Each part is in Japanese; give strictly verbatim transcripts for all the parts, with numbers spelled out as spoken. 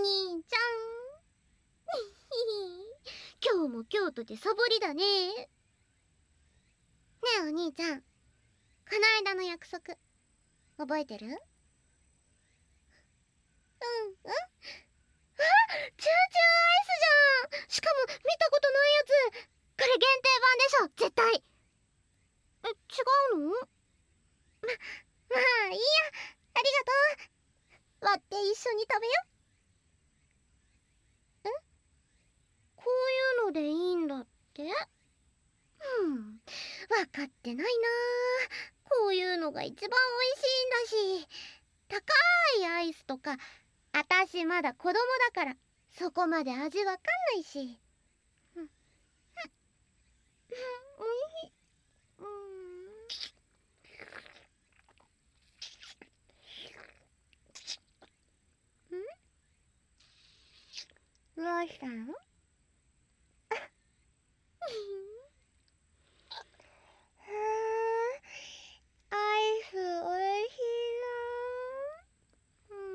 兄ちゃん今日も京都でサボりだね。ねえお兄ちゃん、この間の約束覚えてる？うんうん。あ、チューチューアイスじゃん。しかも見たことないやつ。これ限定版でしょ絶対。え、違うの？ま、まあいいや。ありがとう。割って一緒に食べよ。え？こういうのでいいんだって？うん、分かってないな。こういうのが一番美味しいんだし。高いアイスとかあたしまだ子供だからそこまで味わかんないし。うん、うん、おいしい。うん、どうしたの？アイスおいしいな。うん。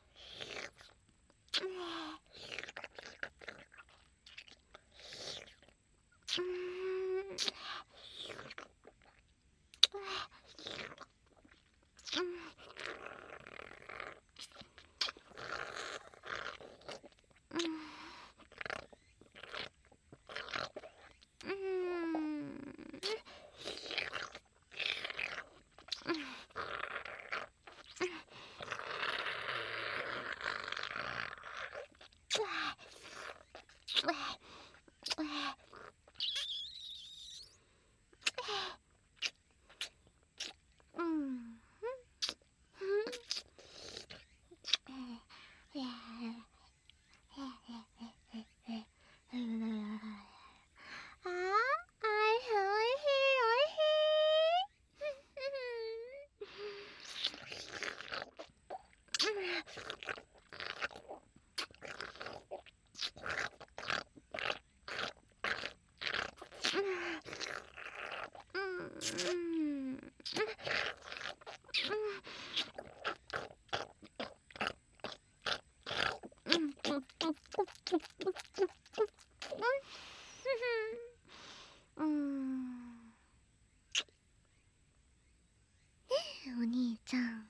お兄ちゃん、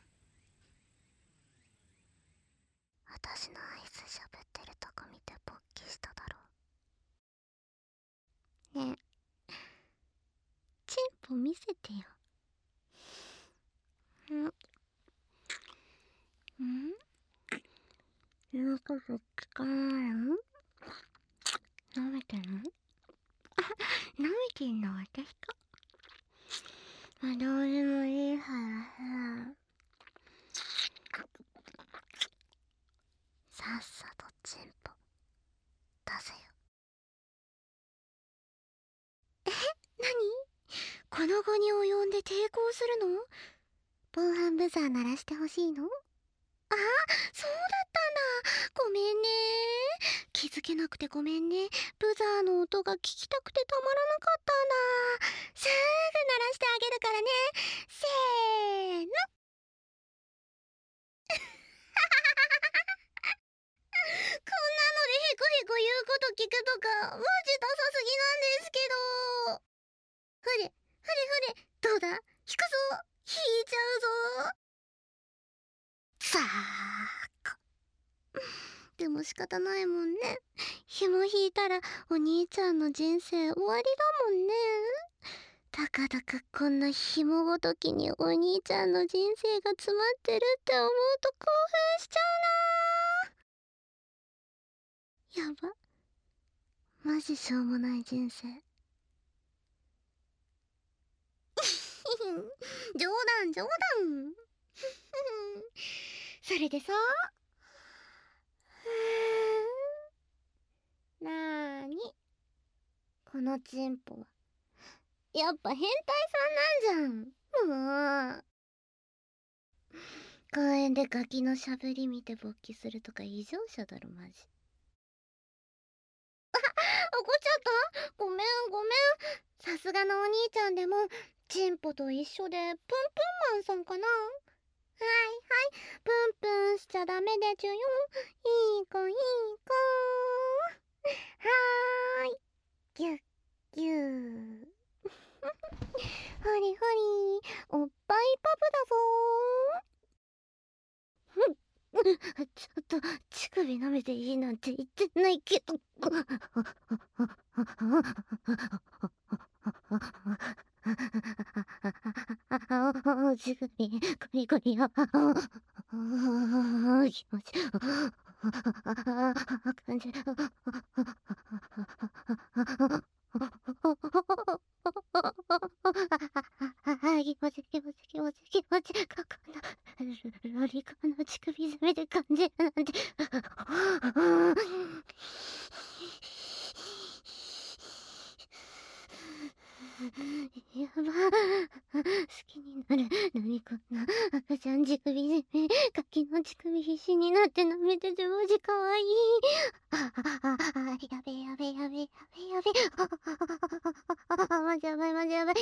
私のアイスしゃべってるとこ見て勃起しただろ。ねえ、チンポ見せてよ。んん言うこと聞かないの？舐めてんの？舐めてんの私か？まあ、どうでもいいからさ、さっさとチンポ出せよ。え、なに？この期に及んで抵抗するの？防犯ブザー鳴らしてほしいの？あ、そうだったんだ。ごめんね。気づけなくてごめんね。ブザーの音が聞きたくてたまらなかったんだ。すぐ鳴らしてあげるからね。せーの。こんなのでヘコヘコ言うこと聞くとかマジダサすぎなんですけど。ふれふれふれ、どうだ？引くぞ。引いちゃうぞ。さあか。でも仕方ないもんね。紐引いたらお兄ちゃんの人生終わりだもんね。たかだかこんな紐ごときにお兄ちゃんの人生が詰まってるって思うと興奮しちゃうな。やば、マジしょうもない人生。冗談冗談。それでさ、なーに、このチンポはやっぱ変態さんなんじゃん。もう公園でガキのしゃべり見て勃起するとか異常者だろマジ。あ、怒っちゃった。ごめんごめん。さすがのお兄ちゃんでもチンポと一緒でプンプンマンさんかな。 プンプンしちゃダメでちゅよ。いい子いい子。はーい。ぎゅっぎゅー。ほりほり、おっぱいパプだぞー。ちょっと乳首舐めていいなんて言ってないけど。乳首ゴリゴリよ。気持ち感じる。気持ち気持ち気持ち気持ちかかなロリコンの乳首攻めで感じるなんて。やば、好きになる。何こんな赤ちゃん乳首攻め、ガキの乳首必死になって舐めててマジかわいい。ああああやべやべやべやべやべ。マジやばいマジやばい。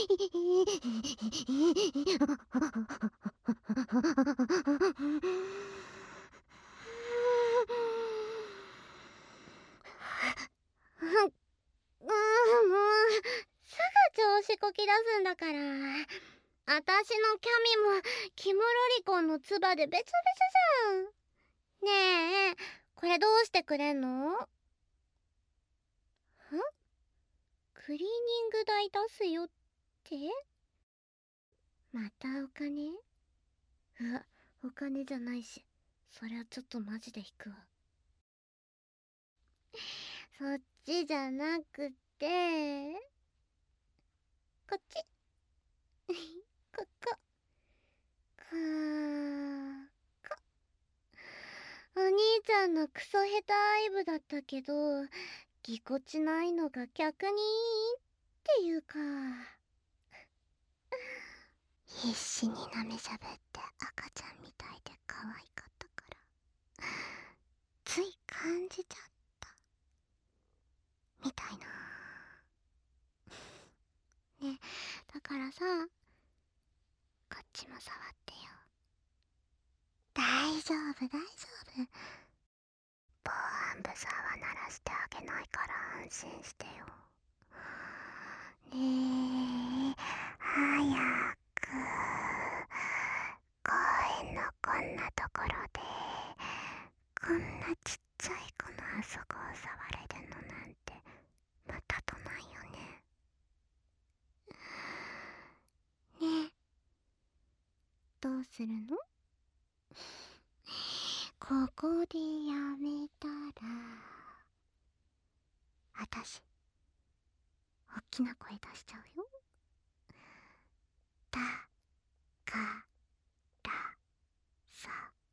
うん、もうすぐ調子こき出すんだから。あたしのキャミもキムロリコンのツバでべちゃべちゃじゃん。ねえ、これどうしてくれんの？ん？クリーニング代出すよって？またお金？うわ、お金じゃないし、そりゃちょっとマジで引くわ。そっちじゃなくて、こっち。ここ。こーこ。お兄ちゃんのクソ下手アイブだったけど、ぎこちないのが逆にいいっていうか。必死になめしゃべって赤ちゃんみたいで可愛かったから、つい感じちゃったみたいな。ね、だからさ、こっちも触ってよ。大丈夫大丈夫。防犯ブザーは鳴らしてあげないから安心してよ。ねえ、早く。公園のこんなところでこんなちっちゃい子のあそこを触れるのなんてまたとないよね。ねえ、どうするの？ここでやめたらあたしおっきな声出しちゃうよ。だからさ、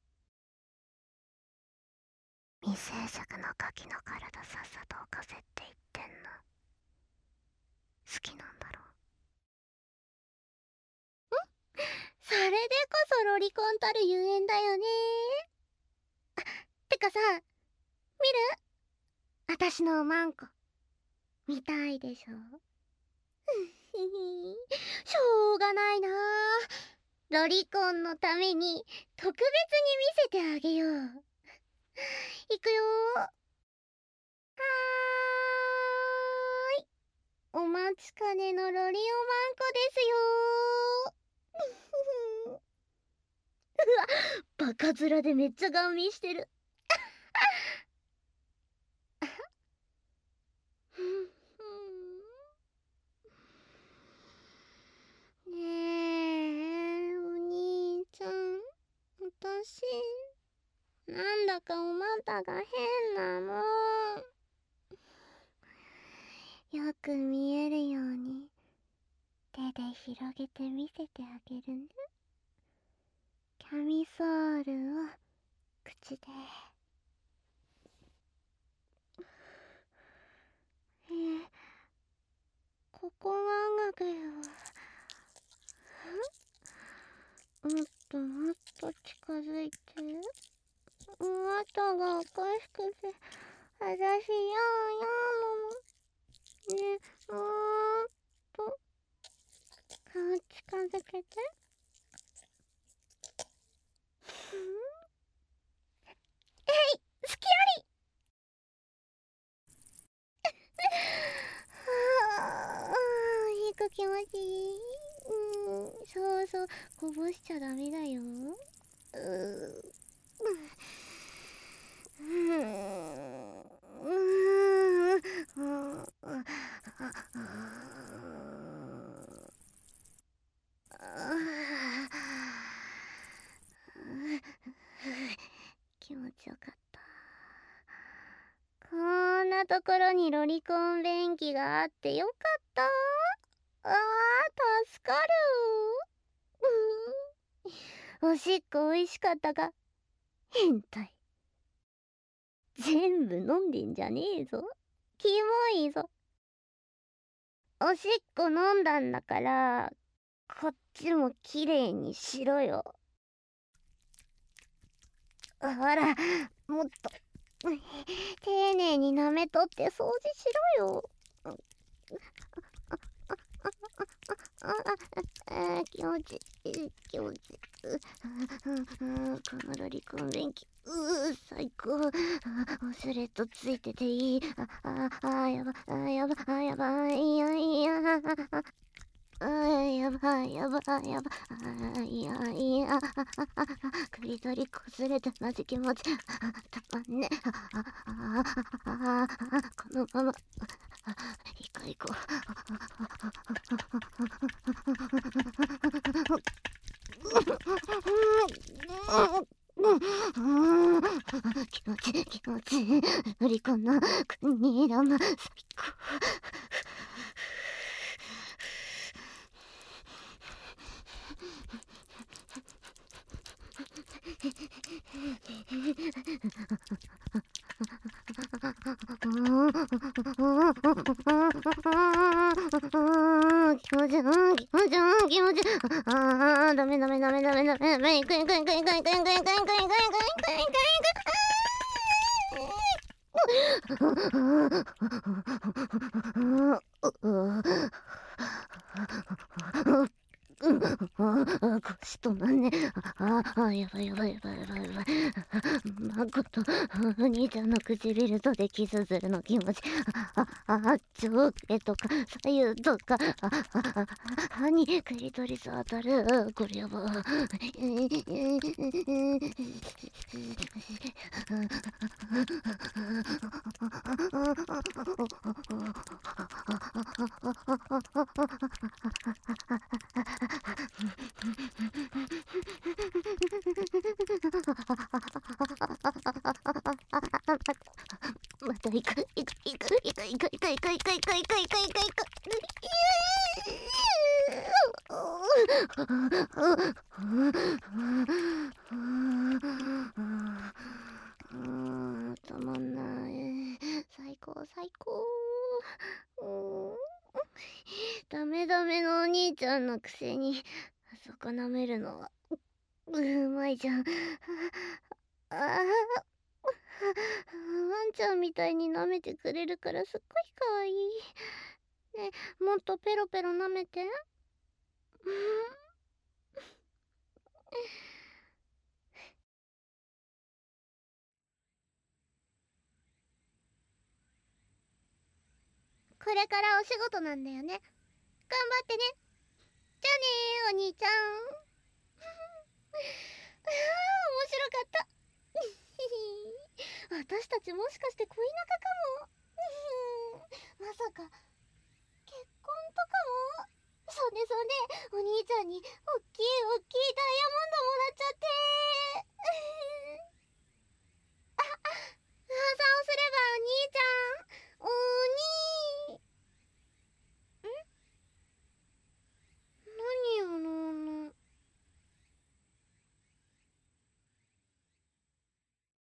未成熟のガキの体さっさと置かせって言ってんの。好きなんだろう。ん？それでこそロリコンたるゆえんだよね。てかさ、見る？あたしのおまんこ見たいでしょ。しょうがないな。ロリコンのために特別に見せてあげよう。いくよー。はーい。お待ちかねのロリおまんこですよー。うわ、バカ面でめっちゃガン見してる。ねえ、お兄ちゃん、私なんだかお股が変なの。よく見えるように手で広げて見せてあげるね。キャミソールを口で。えー、ここなんだけど。もっともっと近づいて。お股がおかしくて、私やんやんもん。ね、もーっと顔近づけて。 気持ちいい。うん、そうそう、こぼしちゃダメだよ。うー気持ちよかった。こんなところにロリコン便器があってよかった。あー、助かる。うん、おしっこおいしかったか。変態。全部飲んでんじゃねえぞ。キモいぞ。おしっこ飲んだんだから、こっちもきれいにしろよ。ほら、もっと丁寧に舐めとって掃除しろよ。ああ、気持ちいい、気持ちいい。このロリコン便器、うー、最高。ウォシュレットついてていい。ああ、あ、やば、あ、やば、あ、やばい、いやいや。あ、やばい、やばい、やばい、あ、いやいや。クリトリこすれてマジ気持ちたまんね。ああ、あ、このまま行こう行こう。気持ちいい、気持ちいい。ロリコンの国玉最高。気持ちいい、気持ちいい、気持ちいい。ああ、ダメダメダメダメダメダメ。いくいくいくいくいくいくいくいくいくいくいくいくいくいくあ、腰とまんね。ああ、やばいやばいやばいやばいやばい。まことお兄ちゃんの唇とで傷するの気持ち。ああ、上下とか左右とか、ああ、歯にクリトリス当たる。これやば。また行く行く行く行く行く行く行く行く行く行く行く行く行く。たまんない。最高最高。ダメダメのお兄ちゃんのくせにあそこ舐めるのはうまいじゃん。ああ、ワンちゃんみたいに舐めてくれるからすっごいかわいい。ねえ、もっとペロペロ舐めて。これからお仕事なんだよね。頑張ってね。じゃあねー、お兄ちゃん。ああ、面白かった。私たちもしかして恋仲かも。まさか結婚とかも。そうねそうね、お兄ちゃんにおっきいおっきいダイヤモンド